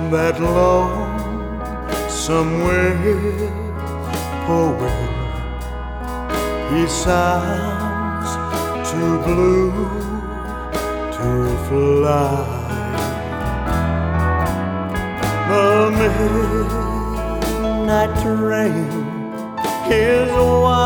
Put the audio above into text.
that lone somewhere poet, he sounds too blue to fly. The midnight train is wide